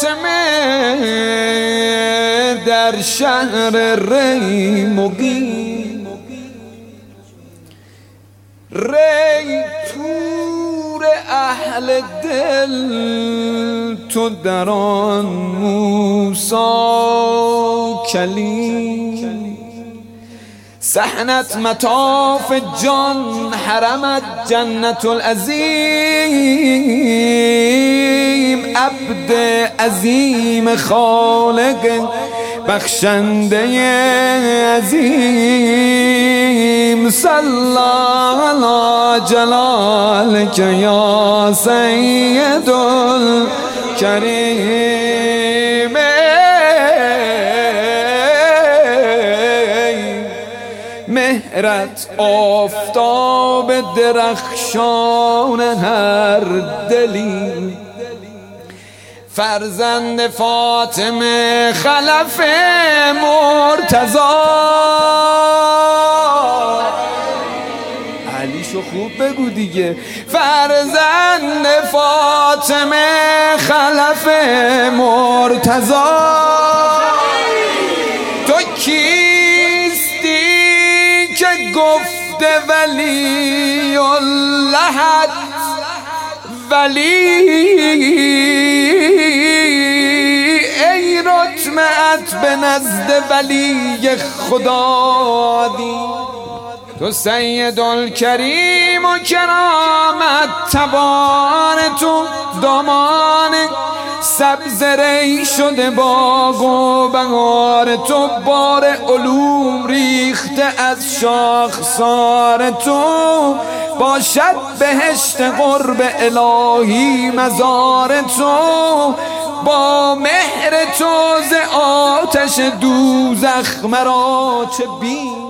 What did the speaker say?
فاطمه در شهر ری مقیم، ری تور اهل دل، تو در آن موسی کلیم. صحنت مطاف جان، حرمت جنت العظیم. عبد عظیم خالق بخشنده عظیم، صلی علی جلالک یا سید الکریم. مهرت آفتاب درخشان هر دلی، فرزند فاطمه خلف مرتضی. علیشو خوب بگو دیگه. فرزند فاطمه خلف مرتضی. تو کیستی که گفته ولی اللهت ولی، ای رتمت به نزد ولی خدا دی. تو سید الکریم و کرامت تبان، تو دامان سبز ری شده باغ و بهار، تو بار علوم ریخته از شاخسار، تو باشد بهشت قرب الهی مزار، تو با مهر تو ز آتش دوزخ مرا چه بیم.